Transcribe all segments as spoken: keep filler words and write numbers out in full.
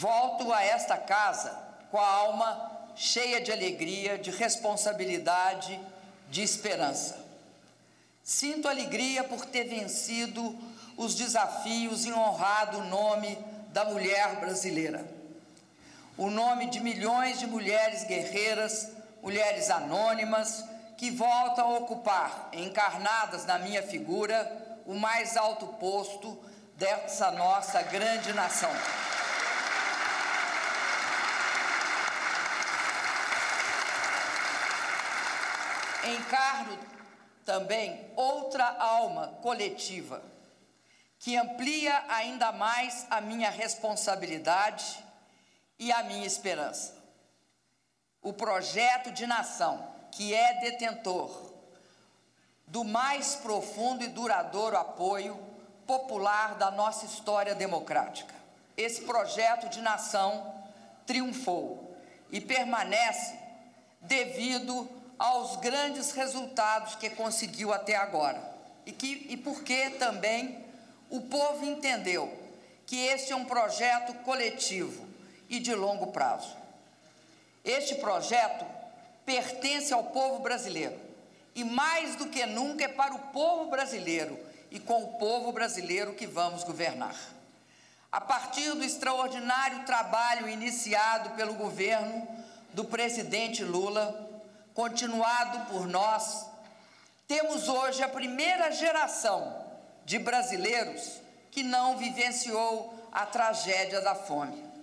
volto a esta casa com a alma cheia de alegria, de responsabilidade, de esperança. Sinto alegria por ter vencido os desafios e honrado o nome da mulher brasileira. O nome de milhões de mulheres guerreiras, mulheres anônimas, que voltam a ocupar, encarnadas na minha figura, o mais alto posto dessa nossa grande nação. Encarno também outra alma coletiva, que amplia ainda mais a minha responsabilidade e a minha esperança. O projeto de nação, que é detentor do mais profundo e duradouro apoio popular da nossa história democrática. Esse projeto de nação triunfou e permanece devido aos grandes resultados que conseguiu até agora. E, que, e porque também o povo entendeu que este é um projeto coletivo e de longo prazo. Este projeto pertence ao povo brasileiro e, mais do que nunca, é para o povo brasileiro e com o povo brasileiro que vamos governar. A partir do extraordinário trabalho iniciado pelo governo do presidente Lula, continuado por nós, temos hoje a primeira geração de brasileiros que não vivenciou a tragédia da fome.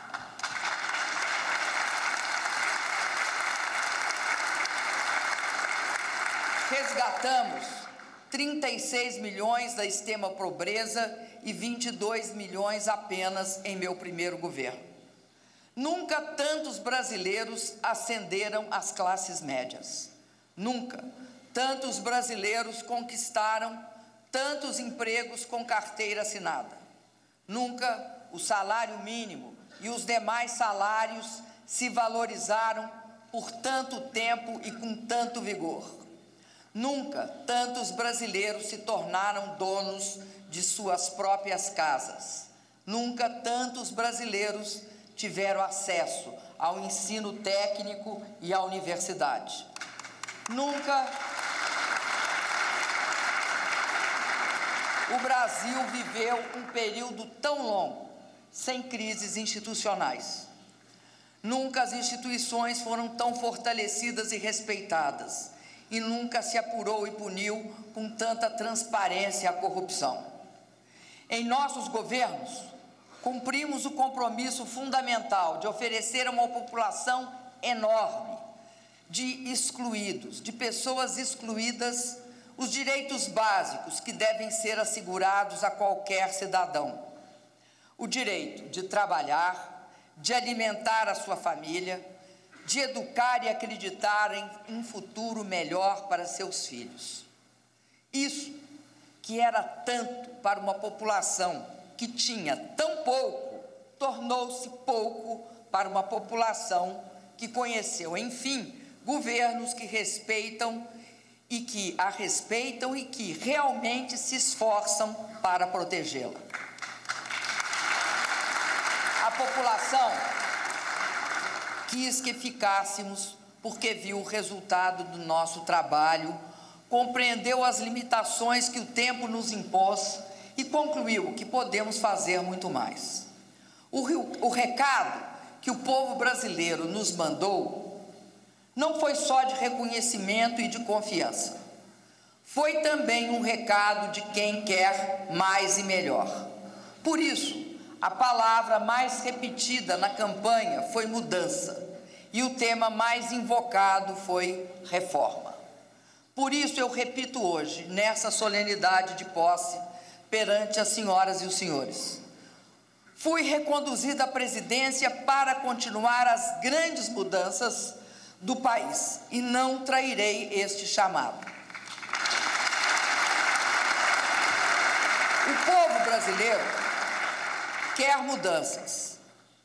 Resgatamos trinta e seis milhões da extrema pobreza e vinte e dois milhões apenas em meu primeiro governo. Nunca tantos brasileiros ascenderam às classes médias. Nunca tantos brasileiros conquistaram tantos empregos com carteira assinada. Nunca o salário mínimo e os demais salários se valorizaram por tanto tempo e com tanto vigor. Nunca tantos brasileiros se tornaram donos de suas próprias casas. Nunca tantos brasileiros tiveram acesso ao ensino técnico e à universidade. Nunca o Brasil viveu um período tão longo sem crises institucionais. Nunca as instituições foram tão fortalecidas e respeitadas. E nunca se apurou e puniu com tanta transparência a corrupção. Em nossos governos, cumprimos o compromisso fundamental de oferecer a uma população enorme de excluídos, de pessoas excluídas, os direitos básicos que devem ser assegurados a qualquer cidadão. O direito de trabalhar, de alimentar a sua família, de educar e acreditar em um futuro melhor para seus filhos. Isso, que era tanto para uma população que tinha tão pouco, tornou-se pouco para uma população que conheceu, enfim, governos que respeitam e que a respeitam e que realmente se esforçam para protegê-la. A população quis que ficássemos porque viu o resultado do nosso trabalho, compreendeu as limitações que o tempo nos impôs e concluiu que podemos fazer muito mais. O, o recado que o povo brasileiro nos mandou não foi só de reconhecimento e de confiança. Foi também um recado de quem quer mais e melhor. Por isso, a palavra mais repetida na campanha foi mudança, e o tema mais invocado foi reforma. Por isso eu repito hoje, nessa solenidade de posse, perante as senhoras e os senhores: fui reconduzida à presidência para continuar as grandes mudanças do país, e não trairei este chamado. O povo brasileiro quer mudanças,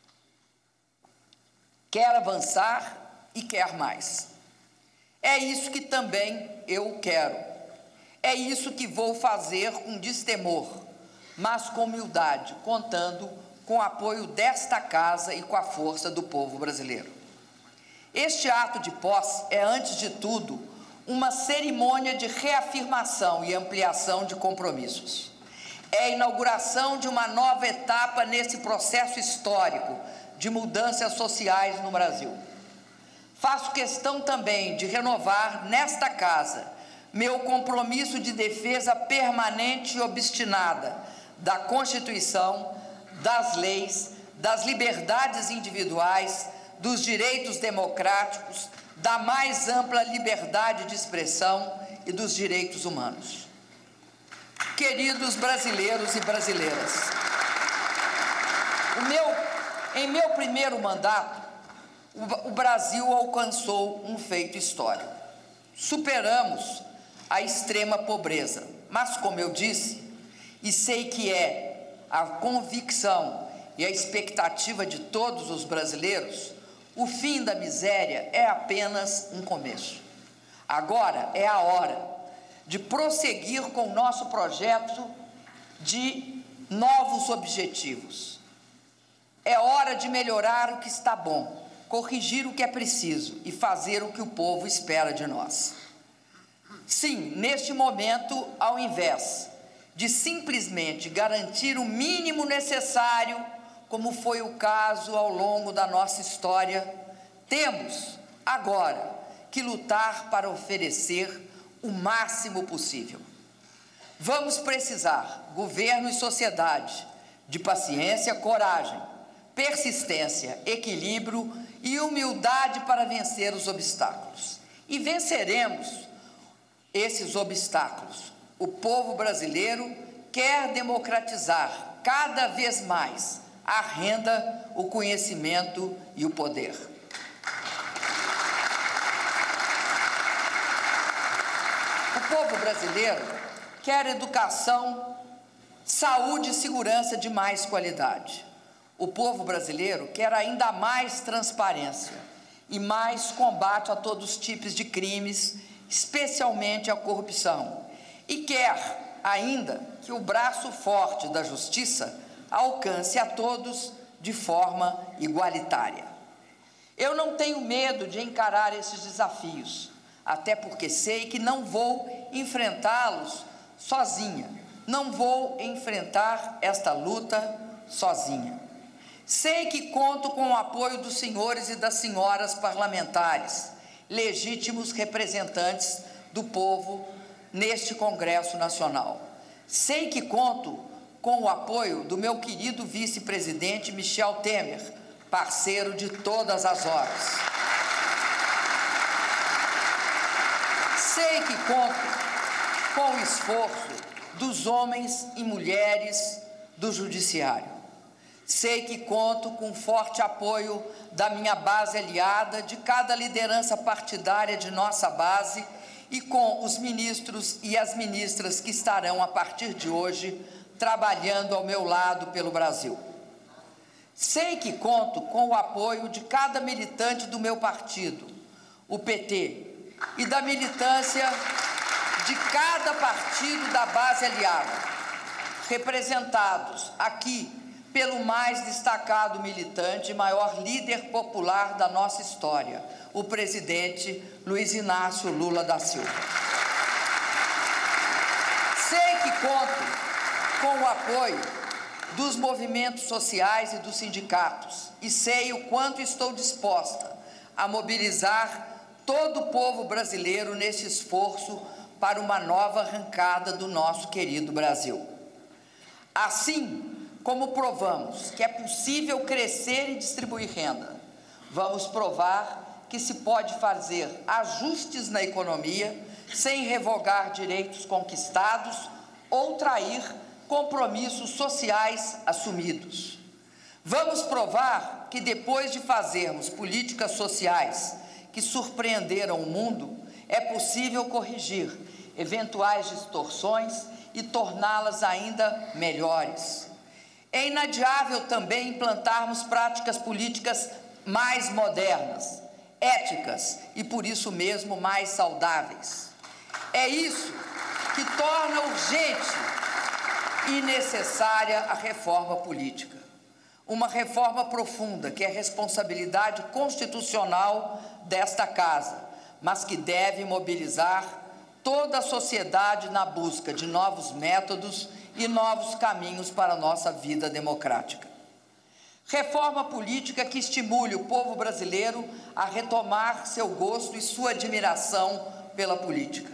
quer avançar e quer mais. É isso que também eu quero. É isso que vou fazer com destemor, mas com humildade, contando com o apoio desta casa e com a força do povo brasileiro. Este ato de posse é, antes de tudo, uma cerimônia de reafirmação e ampliação de compromissos. É a inauguração de uma nova etapa nesse processo histórico de mudanças sociais no Brasil. Faço questão também de renovar nesta casa meu compromisso de defesa permanente e obstinada da Constituição, das leis, das liberdades individuais, dos direitos democráticos, da mais ampla liberdade de expressão e dos direitos humanos. Queridos brasileiros e brasileiras, o meu, em meu primeiro mandato, o, o Brasil alcançou um feito histórico. Superamos a extrema pobreza, mas, como eu disse, e sei que é a convicção e a expectativa de todos os brasileiros, o fim da miséria é apenas um começo. Agora é a hora de prosseguir com o nosso projeto de novos objetivos. É hora de melhorar o que está bom, corrigir o que é preciso e fazer o que o povo espera de nós. Sim, neste momento, ao invés de simplesmente garantir o mínimo necessário, como foi o caso ao longo da nossa história, temos agora que lutar para oferecer o máximo possível. Vamos precisar, governo e sociedade, de paciência, coragem, persistência, equilíbrio e humildade para vencer os obstáculos. E venceremos esses obstáculos. O povo brasileiro quer democratizar cada vez mais a renda, o conhecimento e o poder. O povo brasileiro quer educação, saúde e segurança de mais qualidade. O povo brasileiro quer ainda mais transparência e mais combate a todos os tipos de crimes, especialmente a corrupção. E quer ainda que o braço forte da justiça alcance a todos de forma igualitária. Eu não tenho medo de encarar esses desafios, até porque sei que não vou enfrentá-los sozinha, não vou enfrentar esta luta sozinha. Sei que conto com o apoio dos senhores e das senhoras parlamentares, legítimos representantes do povo neste Congresso Nacional. Sei que conto com o apoio do meu querido vice-presidente Michel Temer, parceiro de todas as horas. Sei que conto com o esforço dos homens e mulheres do Judiciário. Sei que conto com o forte apoio da minha base aliada, de cada liderança partidária de nossa base e com os ministros e as ministras que estarão, a partir de hoje, trabalhando ao meu lado pelo Brasil. Sei que conto com o apoio de cada militante do meu partido, o P T, e da militância de cada partido da base aliada, representados aqui pelo mais destacado militante e maior líder popular da nossa história, o presidente Luiz Inácio Lula da Silva. Sei que conto com o apoio dos movimentos sociais e dos sindicatos, e sei o quanto estou disposta a mobilizar todo o povo brasileiro nesse esforço para uma nova arrancada do nosso querido Brasil. Assim como provamos que é possível crescer e distribuir renda, vamos provar que se pode fazer ajustes na economia sem revogar direitos conquistados ou trair compromissos sociais assumidos. Vamos provar que depois de fazermos políticas sociais que surpreenderam o mundo, é possível corrigir eventuais distorções e torná-las ainda melhores. É inadiável também implantarmos práticas políticas mais modernas, éticas e, por isso mesmo, mais saudáveis. É isso que torna urgente e necessária a reforma política. Uma reforma profunda, que é responsabilidade constitucional desta Casa, mas que deve mobilizar toda a sociedade na busca de novos métodos e novos caminhos para a nossa vida democrática. Reforma política que estimule o povo brasileiro a retomar seu gosto e sua admiração pela política.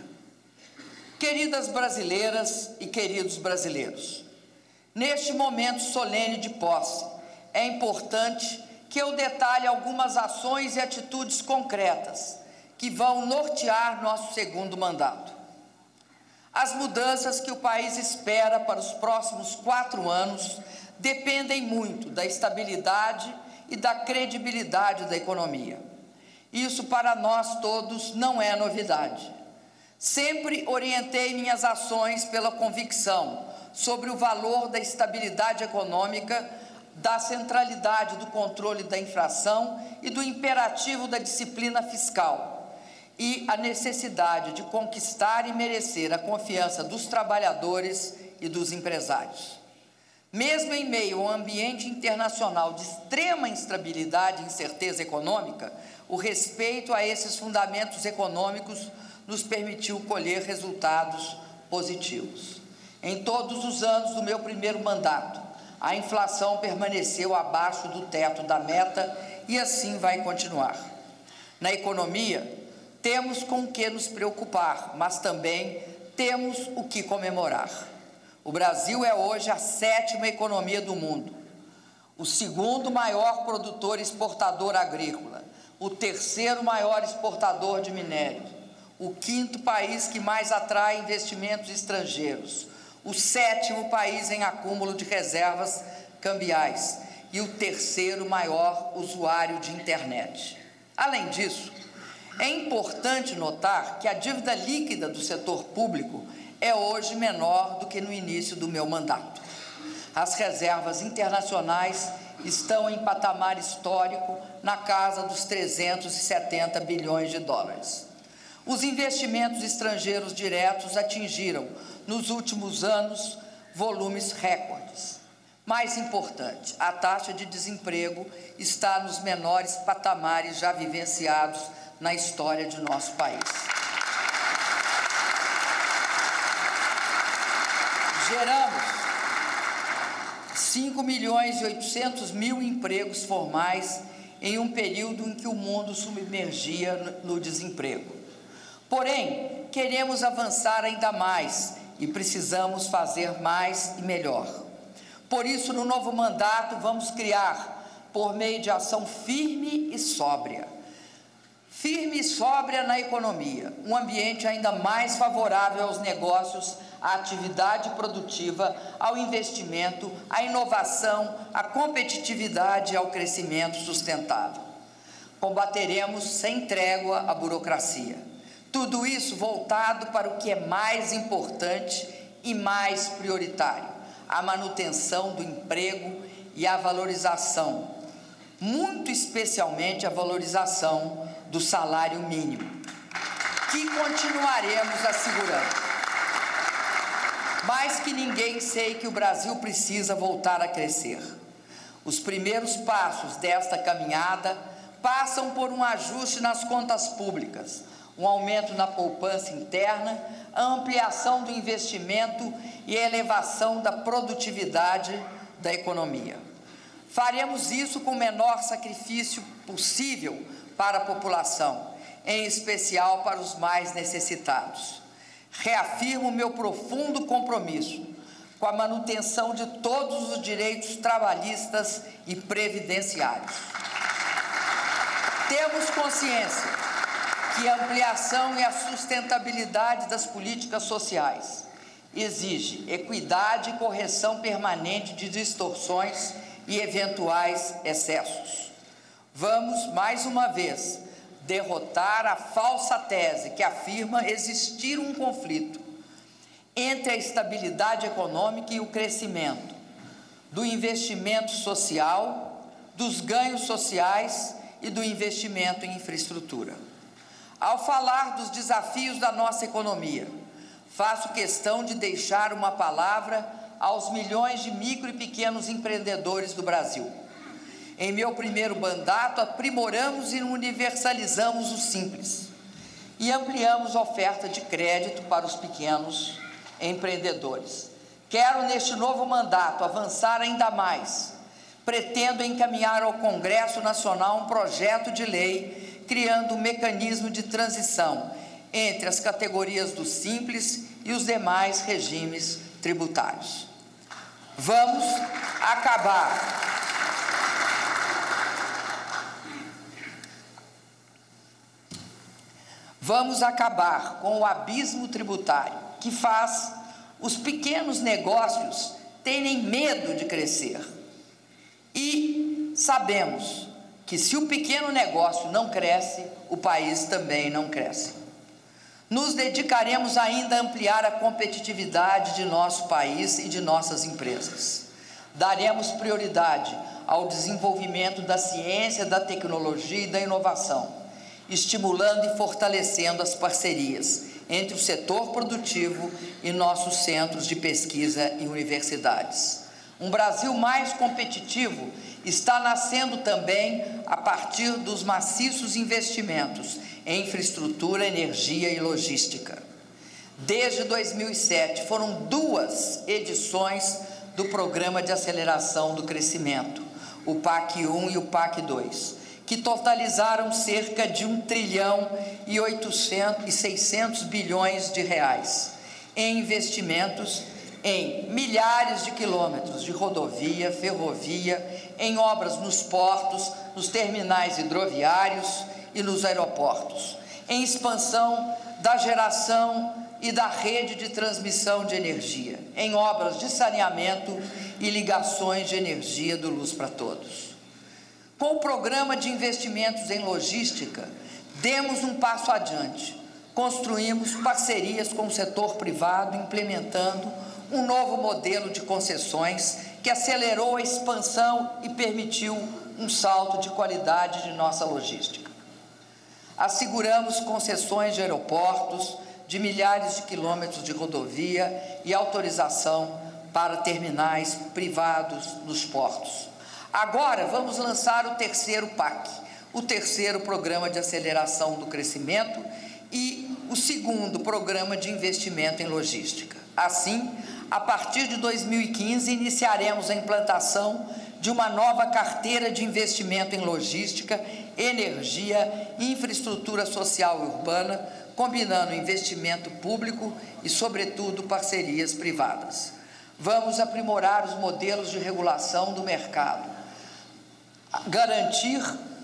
Queridas brasileiras e queridos brasileiros, neste momento solene de posse, é importante que eu detalhe algumas ações e atitudes concretas que vão nortear nosso segundo mandato. As mudanças que o país espera para os próximos quatro anos dependem muito da estabilidade e da credibilidade da economia. Isso para nós todos não é novidade. Sempre orientei minhas ações pela convicção sobre o valor da estabilidade econômica, da centralidade do controle da inflação e do imperativo da disciplina fiscal, e a necessidade de conquistar e merecer a confiança dos trabalhadores e dos empresários. Mesmo em meio a um ambiente internacional de extrema instabilidade e incerteza econômica, o respeito a esses fundamentos econômicos nos permitiu colher resultados positivos. Em todos os anos do meu primeiro mandato, a inflação permaneceu abaixo do teto da meta e assim vai continuar. Na economia, temos com o que nos preocupar, mas também temos o que comemorar. O Brasil é hoje a sétima economia do mundo, o segundo maior produtor e exportador agrícola, o terceiro maior exportador de minério, o quinto país que mais atrai investimentos estrangeiros, o sétimo país em acúmulo de reservas cambiais e o terceiro maior usuário de internet. Além disso, é importante notar que a dívida líquida do setor público é hoje menor do que no início do meu mandato. As reservas internacionais estão em patamar histórico na casa dos trezentos e setenta bilhões de dólares. Os investimentos estrangeiros diretos atingiram, nos últimos anos, volumes recordes. Mais importante, a taxa de desemprego está nos menores patamares já vivenciados na história de nosso país. Geramos cinco milhões e oitocentos mil empregos formais em um período em que o mundo submergia no desemprego. Porém, queremos avançar ainda mais e precisamos fazer mais e melhor. Por isso, no novo mandato, vamos criar, por meio de ação firme e sóbria, firme e sóbria na economia, um ambiente ainda mais favorável aos negócios, à atividade produtiva, ao investimento, à inovação, à competitividade e ao crescimento sustentável. Combateremos sem trégua a burocracia. Tudo isso voltado para o que é mais importante e mais prioritário, a manutenção do emprego e a valorização, muito especialmente a valorização do salário mínimo, que continuaremos assegurando. Mais que ninguém, sei que o Brasil precisa voltar a crescer. Os primeiros passos desta caminhada passam por um ajuste nas contas públicas, um aumento na poupança interna, a ampliação do investimento e a elevação da produtividade da economia. Faremos isso com o menor sacrifício possível para a população, em especial para os mais necessitados. Reafirmo o meu profundo compromisso com a manutenção de todos os direitos trabalhistas e previdenciários. Temos consciência que a ampliação e a sustentabilidade das políticas sociais exige equidade e correção permanente de distorções e eventuais excessos. Vamos, mais uma vez, derrotar a falsa tese que afirma existir um conflito entre a estabilidade econômica e o crescimento, do investimento social, dos ganhos sociais e do investimento em infraestrutura. Ao falar dos desafios da nossa economia, faço questão de deixar uma palavra aos milhões de micro e pequenos empreendedores do Brasil. Em meu primeiro mandato, aprimoramos e universalizamos o Simples e ampliamos a oferta de crédito para os pequenos empreendedores. Quero, neste novo mandato, avançar ainda mais. Pretendo encaminhar ao Congresso Nacional um projeto de lei criando um mecanismo de transição entre as categorias do Simples e os demais regimes tributários. Vamos acabar Vamos acabar com o abismo tributário que faz os pequenos negócios terem medo de crescer. E sabemos que se o pequeno negócio não cresce, o país também não cresce. Nos dedicaremos ainda a ampliar a competitividade de nosso país e de nossas empresas. Daremos prioridade ao desenvolvimento da ciência, da tecnologia e da inovação, estimulando e fortalecendo as parcerias entre o setor produtivo e nossos centros de pesquisa e universidades. Um Brasil mais competitivo está nascendo também a partir dos maciços investimentos em infraestrutura, energia e logística. Desde dois mil e sete, foram duas edições do Programa de Aceleração do Crescimento, o PAC um e o PAC dois, que totalizaram cerca de um trilhão e oitocentos e seiscentos bilhões de reais em investimentos em milhares de quilômetros de rodovia, ferrovia, em obras nos portos, nos terminais hidroviários e nos aeroportos, em expansão da geração e da rede de transmissão de energia, em obras de saneamento e ligações de energia do Luz para Todos. Com o programa de investimentos em logística, demos um passo adiante. Construímos parcerias com o setor privado, implementando um novo modelo de concessões que acelerou a expansão e permitiu um salto de qualidade de nossa logística. Asseguramos concessões de aeroportos, de milhares de quilômetros de rodovia e autorização para terminais privados nos portos. Agora vamos lançar o terceiro PAC, o terceiro Programa de Aceleração do Crescimento e o segundo Programa de Investimento em Logística. Assim, a partir de dois mil e quinze, iniciaremos a implantação de uma nova carteira de investimento em logística, energia e infraestrutura social e urbana, combinando investimento público e, sobretudo, parcerias privadas. Vamos aprimorar os modelos de regulação do mercado, garantir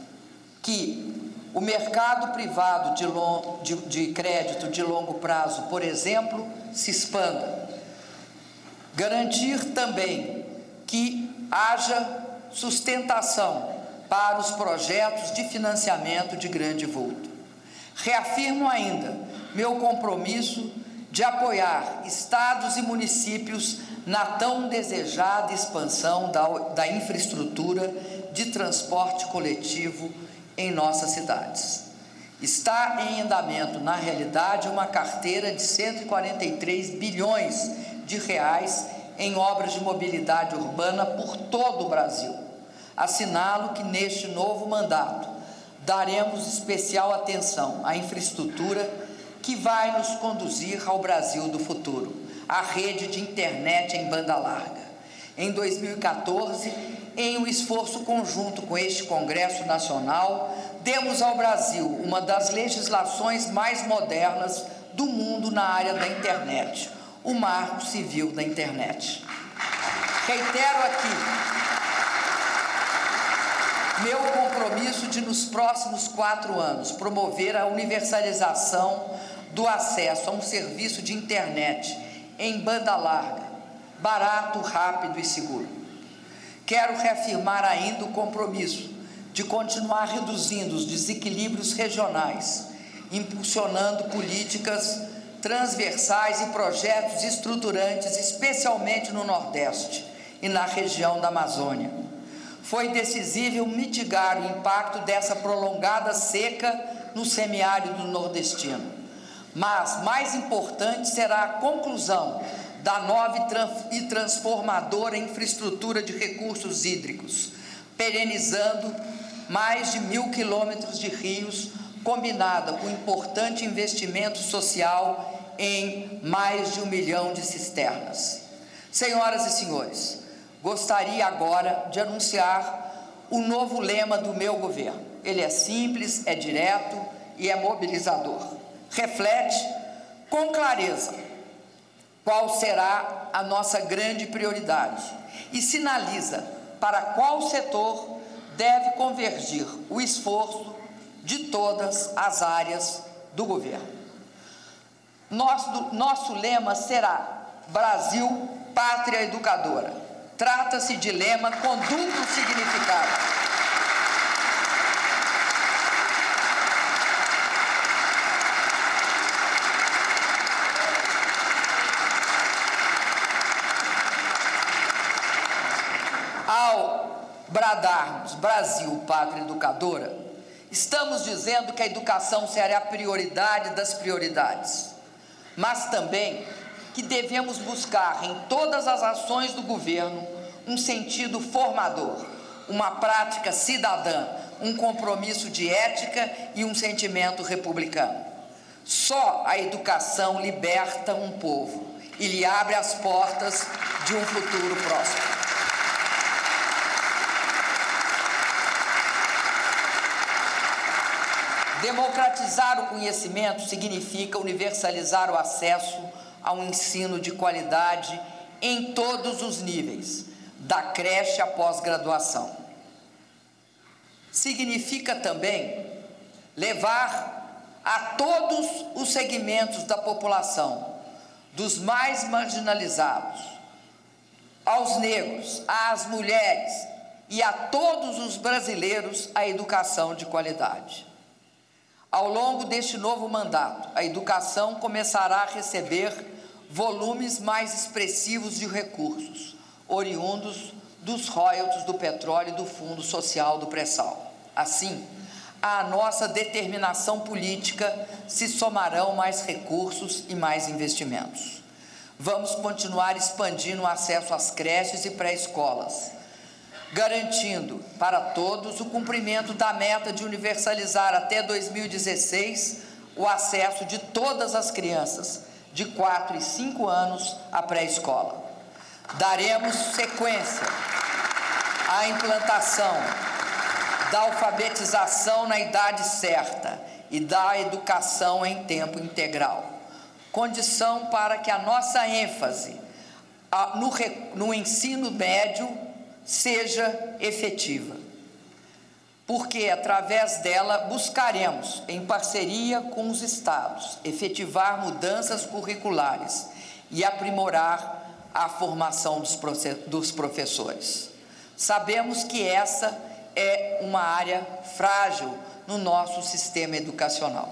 que o mercado privado de, long, de, de crédito de longo prazo, por exemplo, se expanda. Garantir também que haja sustentação para os projetos de financiamento de grande vulto. Reafirmo ainda meu compromisso de apoiar estados e municípios na tão desejada expansão da, da infraestrutura de transporte coletivo em nossas cidades. Está em andamento, na realidade, uma carteira de cento e quarenta e três bilhões de reais em obras de mobilidade urbana por todo o Brasil. Assinalo que neste novo mandato daremos especial atenção à infraestrutura que vai nos conduzir ao Brasil do futuro, a rede de internet em banda larga. Em dois mil e quatorze, em um esforço conjunto com este Congresso Nacional, demos ao Brasil uma das legislações mais modernas do mundo na área da internet, o Marco Civil da Internet. Reitero aqui meu compromisso de, nos próximos quatro anos, promover a universalização do acesso a um serviço de internet em banda larga, barato, rápido e seguro. Quero reafirmar ainda o compromisso de continuar reduzindo os desequilíbrios regionais, impulsionando políticas transversais e projetos estruturantes, especialmente no Nordeste e na região da Amazônia. Foi decisivo mitigar o impacto dessa prolongada seca no semiárido nordestino. Mas mais importante será a conclusão da nova e transformadora infraestrutura de recursos hídricos, perenizando mais de mil quilômetros de rios, combinada com importante investimento social em mais de um milhão de cisternas. Senhoras e senhores, gostaria agora de anunciar o novo lema do meu governo. Ele é simples, é direto e é mobilizador. Reflete com clareza qual será a nossa grande prioridade e sinaliza para qual setor deve convergir o esforço de todas as áreas do governo. Nosso, nosso lema será Brasil, Pátria Educadora. Trata-se de lema com duplo significado. Ao bradarmos Brasil, Pátria Educadora, estamos dizendo que a educação será a prioridade das prioridades, mas também que devemos buscar em todas as ações do governo um sentido formador, uma prática cidadã, um compromisso de ética e um sentimento republicano. Só a educação liberta um povo e lhe abre as portas de um futuro próspero. Democratizar o conhecimento significa universalizar o acesso a um ensino de qualidade em todos os níveis, da creche à pós-graduação. Significa também levar a todos os segmentos da população, dos mais marginalizados, aos negros, às mulheres e a todos os brasileiros, a educação de qualidade. Ao longo deste novo mandato, a educação começará a receber volumes mais expressivos de recursos, oriundos dos royalties do petróleo e do Fundo Social do Pré-Sal. Assim, à nossa determinação política se somarão mais recursos e mais investimentos. Vamos continuar expandindo o acesso às creches e pré-escolas, garantindo para todos o cumprimento da meta de universalizar até dois mil e dezesseis o acesso de todas as crianças de quatro e cinco anos à pré-escola. Daremos sequência à implantação da alfabetização na idade certa e da educação em tempo integral, condição para que a nossa ênfase no, no ensino médio seja efetiva, porque através dela buscaremos, em parceria com os estados, efetivar mudanças curriculares e aprimorar a formação dos, dos professores. Sabemos que essa é uma área frágil no nosso sistema educacional.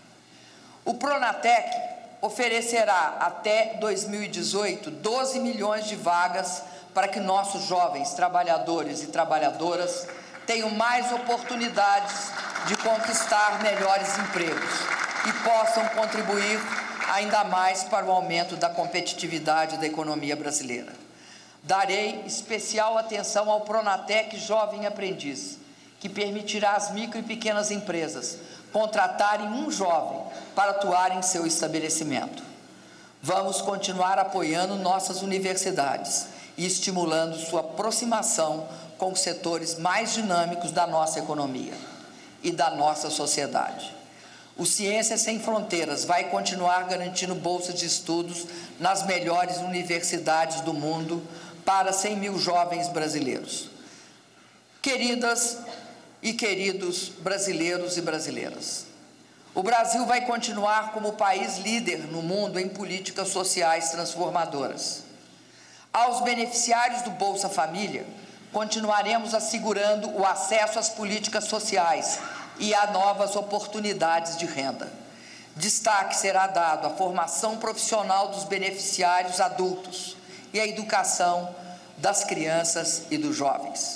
O Pronatec oferecerá até dois mil e dezoito doze milhões de vagas para que nossos jovens trabalhadores e trabalhadoras tenham mais oportunidades de conquistar melhores empregos e possam contribuir ainda mais para o aumento da competitividade da economia brasileira. Darei especial atenção ao Pronatec Jovem Aprendiz, que permitirá às micro e pequenas empresas contratarem um jovem para atuar em seu estabelecimento. Vamos continuar apoiando nossas universidades e estimulando sua aproximação com os setores mais dinâmicos da nossa economia e da nossa sociedade. O Ciência Sem Fronteiras vai continuar garantindo bolsas de estudos nas melhores universidades do mundo para cem mil jovens brasileiros. Queridas e queridos brasileiros e brasileiras, o Brasil vai continuar como país líder no mundo em políticas sociais transformadoras. Aos beneficiários do Bolsa Família, continuaremos assegurando o acesso às políticas sociais e a novas oportunidades de renda. Destaque será dado à formação profissional dos beneficiários adultos e à educação das crianças e dos jovens.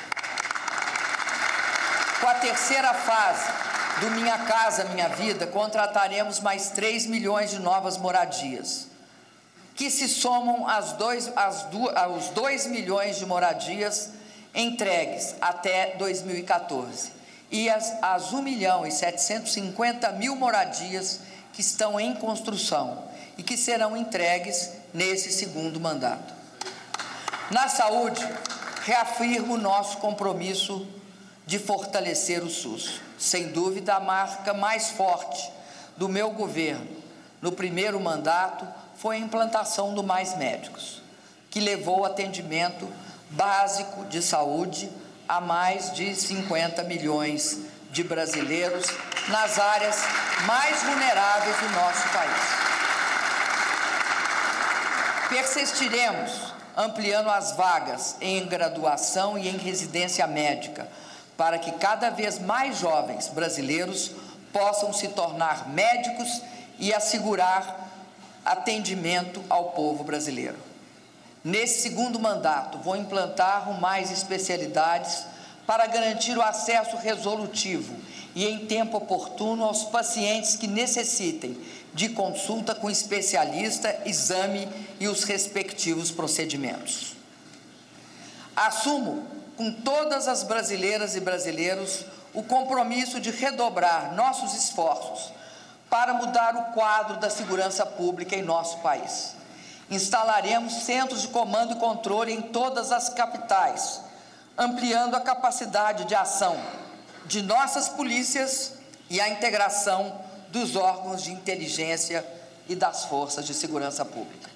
Com a terceira fase do Minha Casa Minha Vida, contrataremos mais três milhões de novas moradias. que se somam às dois, às du, aos dois milhões de moradias entregues até dois mil e quatorze e às, às um milhão e setecentos e cinquenta mil moradias que estão em construção e que serão entregues nesse segundo mandato. Na saúde, reafirmo o nosso compromisso de fortalecer o SUS. Sem dúvida, a marca mais forte do meu governo no primeiro mandato foi a implantação do Mais Médicos, que levou o atendimento básico de saúde a mais de cinquenta milhões de brasileiros nas áreas mais vulneráveis do nosso país. Persistiremos ampliando as vagas em graduação e em residência médica, para que cada vez mais jovens brasileiros possam se tornar médicos e assegurar atendimento ao povo brasileiro. Nesse segundo mandato, vou implantar mais especialidades para garantir o acesso resolutivo e em tempo oportuno aos pacientes que necessitem de consulta com especialista, exame e os respectivos procedimentos. Assumo com todas as brasileiras e brasileiros o compromisso de redobrar nossos esforços para mudar o quadro da segurança pública em nosso país. Instalaremos centros de comando e controle em todas as capitais, ampliando a capacidade de ação de nossas polícias e a integração dos órgãos de inteligência e das forças de segurança pública.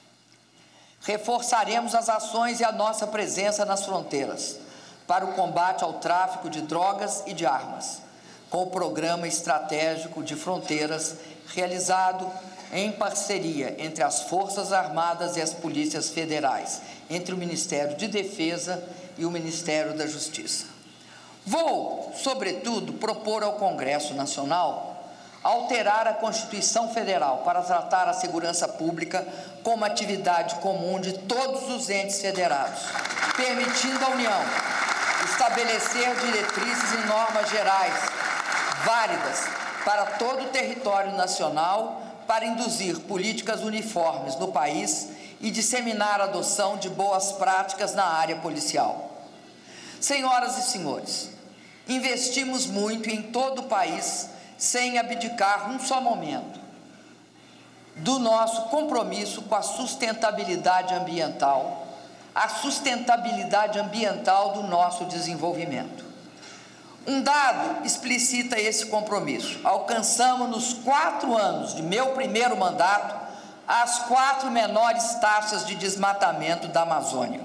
Reforçaremos as ações e a nossa presença nas fronteiras para o combate ao tráfico de drogas e de armas, com o Programa Estratégico de Fronteiras, realizado em parceria entre as Forças Armadas e as Polícias Federais, entre o Ministério de Defesa e o Ministério da Justiça. Vou, sobretudo, propor ao Congresso Nacional alterar a Constituição Federal para tratar a segurança pública como atividade comum de todos os entes federados, permitindo à União estabelecer diretrizes e normas gerais válidas para todo o território nacional para induzir políticas uniformes no país e disseminar a adoção de boas práticas na área policial. Senhoras e senhores, investimos muito em todo o país sem abdicar um só momento do nosso compromisso com a sustentabilidade ambiental, a sustentabilidade ambiental do nosso desenvolvimento. Um dado explicita esse compromisso. Alcançamos nos quatro anos de meu primeiro mandato as quatro menores taxas de desmatamento da Amazônia.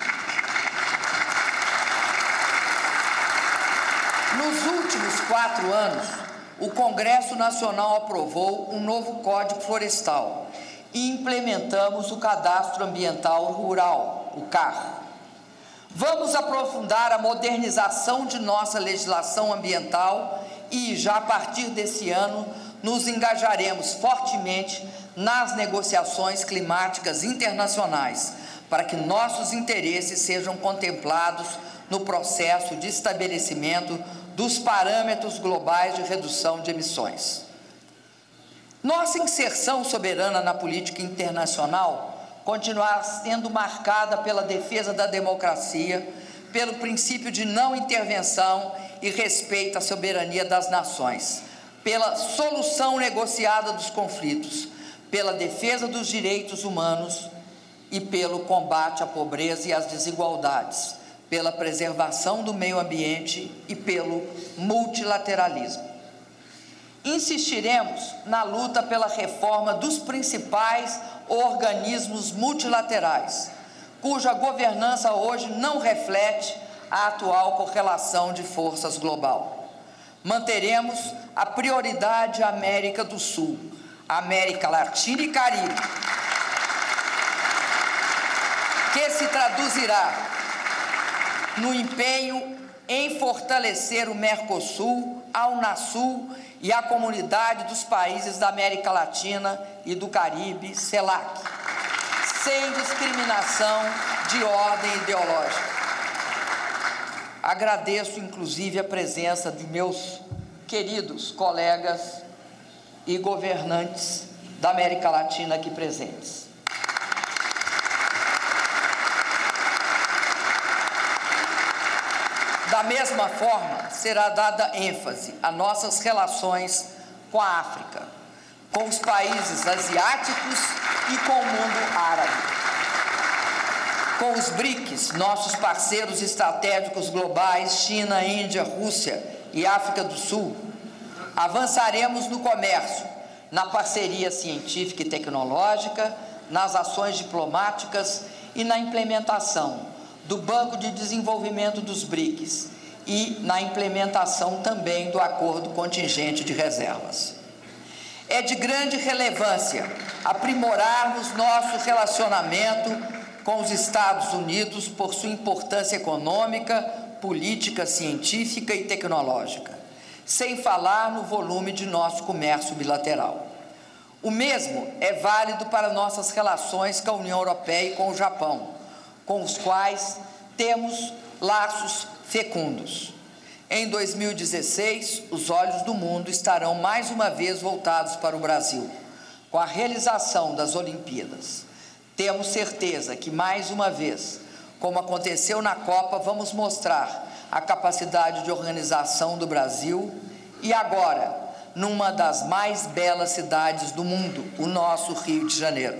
Nos últimos quatro anos, o Congresso Nacional aprovou um novo Código Florestal e implementamos o Cadastro Ambiental Rural, o C A R. Vamos aprofundar a modernização de nossa legislação ambiental e, já a partir desse ano, nos engajaremos fortemente nas negociações climáticas internacionais, para que nossos interesses sejam contemplados no processo de estabelecimento dos parâmetros globais de redução de emissões. Nossa inserção soberana na política internacional continuará sendo marcada pela defesa da democracia, pelo princípio de não intervenção e respeito à soberania das nações, pela solução negociada dos conflitos, pela defesa dos direitos humanos e pelo combate à pobreza e às desigualdades, pela preservação do meio ambiente e pelo multilateralismo. Insistiremos na luta pela reforma dos principais organismos multilaterais, cuja governança hoje não reflete a atual correlação de forças global. Manteremos a prioridade à América do Sul, América Latina e Caribe, que se traduzirá no empenho em fortalecer o Mercosul, a Unasul e a Comunidade dos Países da América Latina e do Caribe, CELAC, sem discriminação de ordem ideológica. Agradeço, inclusive, a presença de meus queridos colegas e governantes da América Latina aqui presentes. Da mesma forma, será dada ênfase a nossas relações com a África, com os países asiáticos e com o mundo árabe. Com os BRICS, nossos parceiros estratégicos globais, China, Índia, Rússia e África do Sul, avançaremos no comércio, na parceria científica e tecnológica, nas ações diplomáticas e na implementação do Banco de Desenvolvimento dos BRICS e na implementação também do Acordo Contingente de Reservas. É de grande relevância aprimorarmos nosso relacionamento com os Estados Unidos por sua importância econômica, política, científica e tecnológica, sem falar no volume de nosso comércio bilateral. O mesmo é válido para nossas relações com a União Europeia e com o Japão, com os quais temos laços fecundos. Em dois mil e dezesseis, os olhos do mundo estarão mais uma vez voltados para o Brasil, com a realização das Olimpíadas. Temos certeza que, mais uma vez, como aconteceu na Copa, vamos mostrar a capacidade de organização do Brasil e agora, numa das mais belas cidades do mundo, o nosso Rio de Janeiro.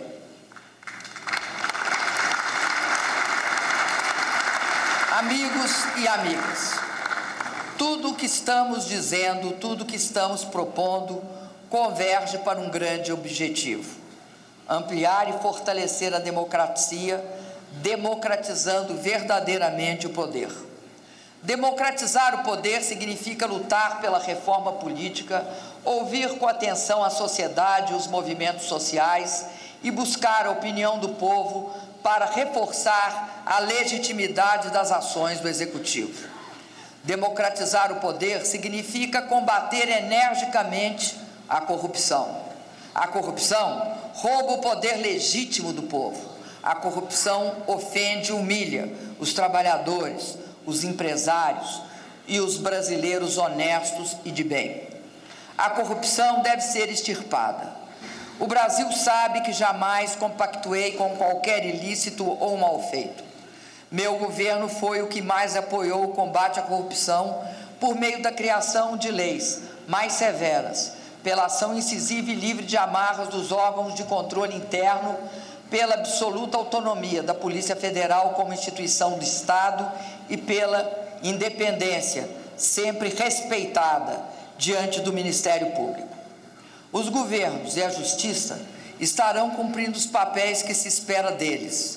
Amigos e amigas, tudo o que estamos dizendo, tudo o que estamos propondo, converge para um grande objetivo: ampliar e fortalecer a democracia, democratizando verdadeiramente o poder. Democratizar o poder significa lutar pela reforma política, ouvir com atenção a sociedade e os movimentos sociais e buscar a opinião do povo para reforçar a legitimidade das ações do Executivo. Democratizar o poder significa combater energicamente a corrupção. A corrupção rouba o poder legítimo do povo. A corrupção ofende e humilha os trabalhadores, os empresários e os brasileiros honestos e de bem. A corrupção deve ser extirpada. O Brasil sabe que jamais compactuei com qualquer ilícito ou mal feito. Meu governo foi o que mais apoiou o combate à corrupção por meio da criação de leis mais severas, pela ação incisiva e livre de amarras dos órgãos de controle interno, pela absoluta autonomia da Polícia Federal como instituição do Estado e pela independência sempre respeitada diante do Ministério Público. Os governos e a Justiça estarão cumprindo os papéis que se espera deles,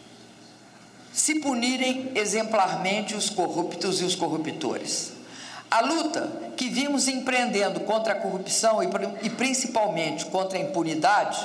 se punirem exemplarmente os corruptos e os corruptores. A luta que vimos empreendendo contra a corrupção e, e principalmente contra a impunidade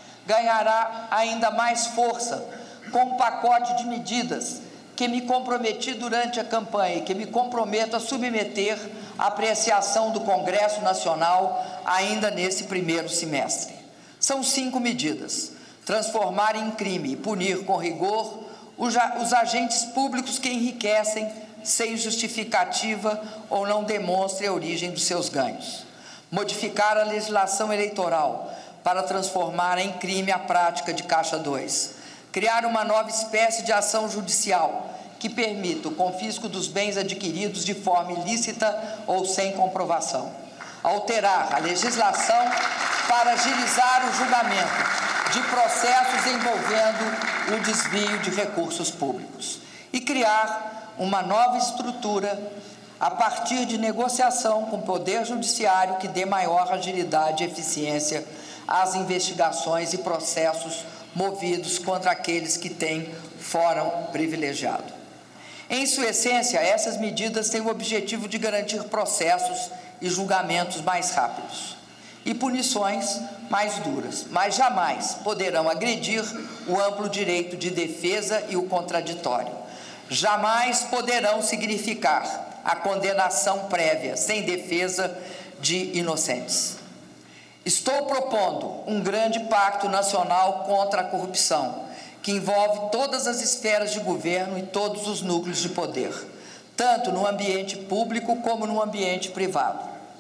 ganhará ainda mais força com um pacote de medidas que me comprometi durante a campanha e que me comprometo a submeter à apreciação do Congresso Nacional ainda nesse primeiro semestre. São cinco medidas: transformar em crime e punir com rigor os, os agentes públicos que enriquecem sem justificativa ou não demonstrem a origem dos seus ganhos. Modificar a legislação eleitoral para transformar em crime a prática de caixa dois. Criar uma nova espécie de ação judicial que permita o confisco dos bens adquiridos de forma ilícita ou sem comprovação. Alterar a legislação para agilizar o julgamento de processos envolvendo o desvio de recursos públicos. E criar uma nova estrutura a partir de negociação com o Poder Judiciário que dê maior agilidade e eficiência às investigações e processos movidos contra aqueles que têm fórum privilegiado. Em sua essência, essas medidas têm o objetivo de garantir processos e julgamentos mais rápidos e punições mais duras, mas jamais poderão agredir o amplo direito de defesa e o contraditório. Jamais poderão significar a condenação prévia, sem defesa, de inocentes. Estou propondo um grande pacto nacional contra a corrupção, que envolve todas as esferas de governo e todos os núcleos de poder, tanto no ambiente público como no ambiente privado.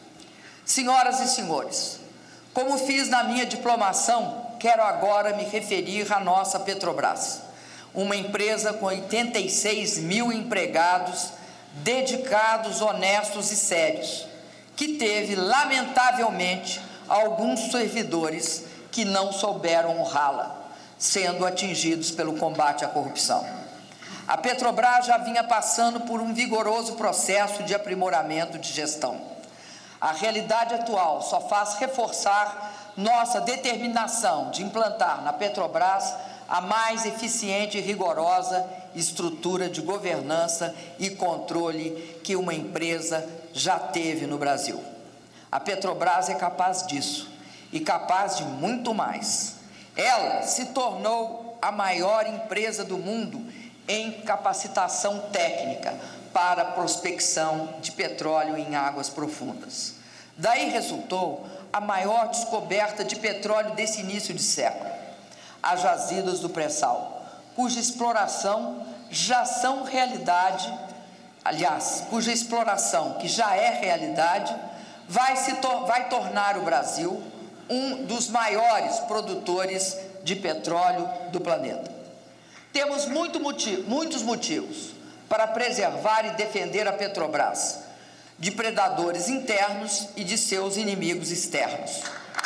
Senhoras e senhores, como fiz na minha diplomação, quero agora me referir à nossa Petrobras, uma empresa com oitenta e seis mil empregados dedicados, honestos e sérios, que teve, lamentavelmente, alguns servidores que não souberam honrá-la, sendo atingidos pelo combate à corrupção. A Petrobras já vinha passando por um vigoroso processo de aprimoramento de gestão. A realidade atual só faz reforçar nossa determinação de implantar na Petrobras a mais eficiente e rigorosa estrutura de governança e controle que uma empresa já teve no Brasil. A Petrobras é capaz disso e capaz de muito mais. Ela se tornou a maior empresa do mundo em capacitação técnica para a prospecção de petróleo em águas profundas. Daí resultou a maior descoberta de petróleo desse início de século, as jazidas do pré-sal, cuja exploração já são realidade, aliás, cuja exploração, que já é realidade, vai, se tor- vai tornar o Brasil um dos maiores produtores de petróleo do planeta. Temos muito motivo, muitos motivos para preservar e defender a Petrobras de predadores internos e de seus inimigos externos.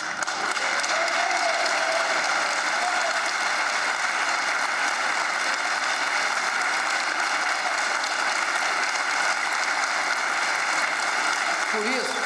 Por isso,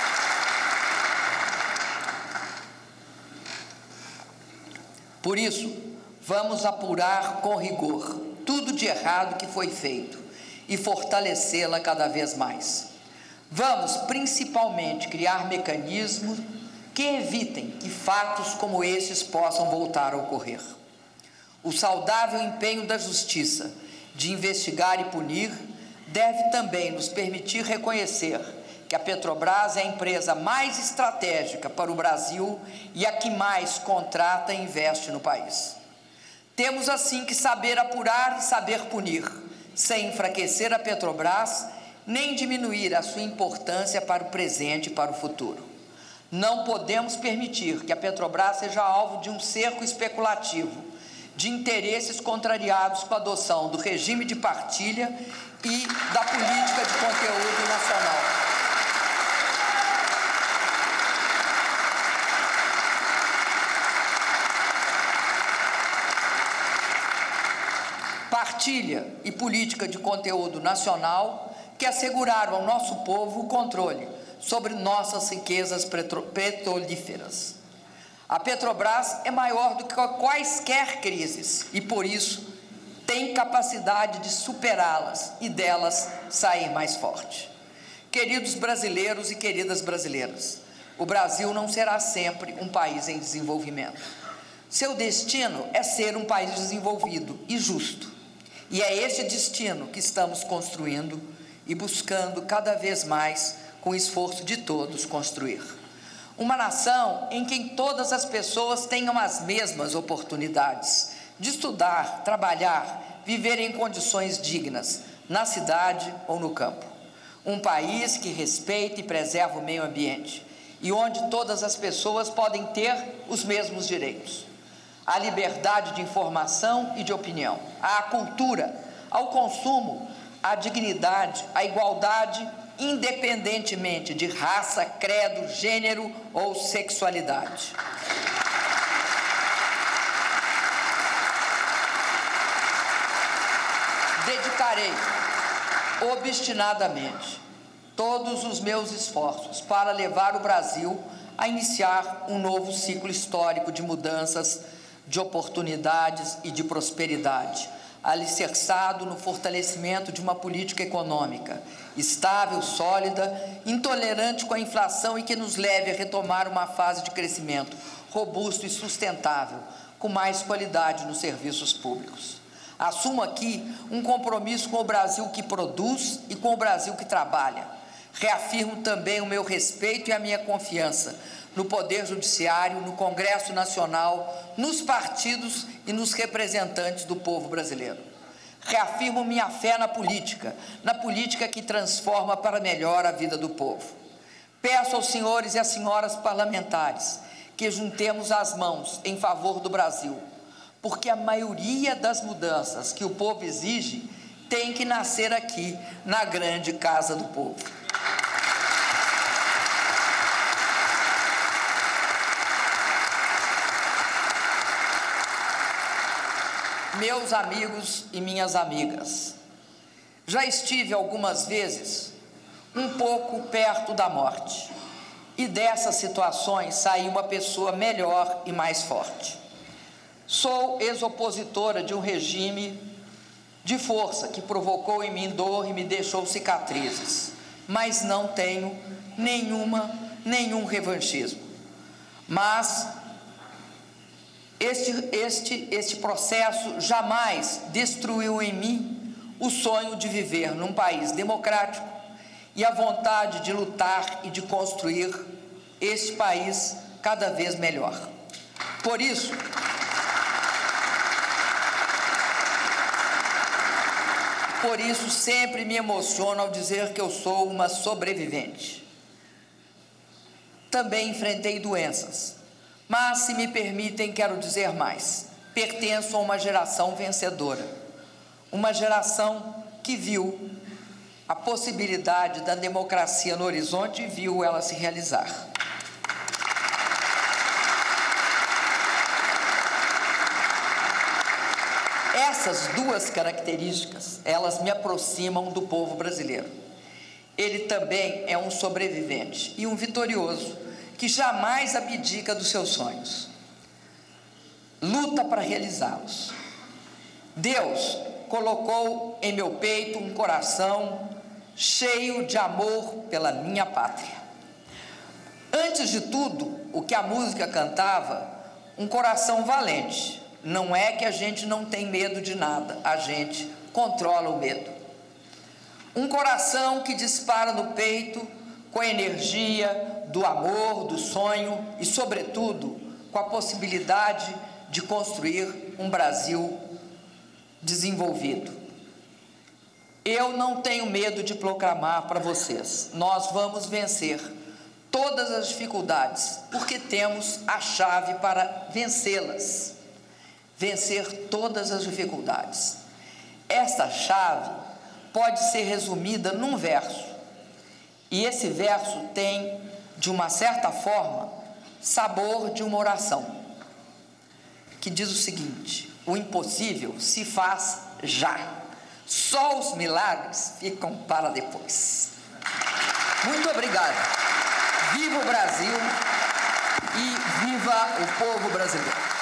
por isso, vamos apurar com rigor tudo de errado que foi feito e fortalecê-la cada vez mais. Vamos, principalmente, criar mecanismos que evitem que fatos como esses possam voltar a ocorrer. O saudável empenho da Justiça de investigar e punir deve também nos permitir reconhecer que a Petrobras é a empresa mais estratégica para o Brasil e a que mais contrata e investe no país. Temos, assim, que saber apurar e saber punir, sem enfraquecer a Petrobras, nem diminuir a sua importância para o presente e para o futuro. Não podemos permitir que a Petrobras seja alvo de um cerco especulativo, de interesses contrariados com a adoção do regime de partilha e da política de conteúdo nacional. Partilha e política de conteúdo nacional que asseguraram ao nosso povo o controle sobre nossas riquezas petrolíferas. A Petrobras é maior do que quaisquer crises e, por isso, tem capacidade de superá-las e delas sair mais forte. Queridos brasileiros e queridas brasileiras, o Brasil não será sempre um país em desenvolvimento. Seu destino é ser um país desenvolvido e justo. E é esse destino que estamos construindo e buscando cada vez mais, com o esforço de todos, construir. Uma nação em que todas as pessoas tenham as mesmas oportunidades de estudar, trabalhar, viver em condições dignas, na cidade ou no campo. Um país que respeite e preserve o meio ambiente e onde todas as pessoas podem ter os mesmos direitos. A liberdade de informação e de opinião, à cultura, ao consumo, à dignidade, à igualdade, independentemente de raça, credo, gênero ou sexualidade. Dedicarei obstinadamente todos os meus esforços para levar o Brasil a iniciar um novo ciclo histórico de mudanças, de oportunidades e de prosperidade, alicerçado no fortalecimento de uma política econômica estável, sólida, intolerante com a inflação e que nos leve a retomar uma fase de crescimento robusto e sustentável, com mais qualidade nos serviços públicos. Assumo aqui um compromisso com o Brasil que produz e com o Brasil que trabalha. Reafirmo também o meu respeito e a minha confiança no Poder Judiciário, no Congresso Nacional, nos partidos e nos representantes do povo brasileiro. Reafirmo minha fé na política, na política que transforma para melhor a vida do povo. Peço aos senhores e às senhoras parlamentares que juntemos as mãos em favor do Brasil, porque a maioria das mudanças que o povo exige tem que nascer aqui, na grande casa do povo. Meus amigos e minhas amigas, já estive algumas vezes um pouco perto da morte, e dessas situações saí uma pessoa melhor e mais forte. Sou ex-opositora de um regime de força que provocou em mim dor e me deixou cicatrizes, mas não tenho nenhuma, nenhum revanchismo. Mas este, este, este processo jamais destruiu em mim o sonho de viver num país democrático e a vontade de lutar e de construir este país cada vez melhor. Por isso, por isso sempre me emociono ao dizer que eu sou uma sobrevivente. Também enfrentei doenças, mas, se me permitem, quero dizer mais. Pertenço a uma geração vencedora, uma geração que viu a possibilidade da democracia no horizonte e viu ela se realizar. Essas duas características, elas me aproximam do povo brasileiro. Ele também é um sobrevivente e um vitorioso, que jamais abdica dos seus sonhos, luta para realizá-los. Deus colocou em meu peito um coração cheio de amor pela minha pátria. Antes de tudo, o que a música cantava, um coração valente. Não é que a gente não tem medo de nada, a gente controla o medo. Um coração que dispara no peito com a energia do amor, do sonho e, sobretudo, com a possibilidade de construir um Brasil desenvolvido. Eu não tenho medo de proclamar para vocês: nós vamos vencer todas as dificuldades, porque temos a chave para vencê-las. Vencer todas as dificuldades. Esta chave pode ser resumida num verso, e esse verso tem, de uma certa forma, sabor de uma oração, que diz o seguinte: o impossível se faz já, só os milagres ficam para depois. Muito obrigado. Viva o Brasil e viva o povo brasileiro.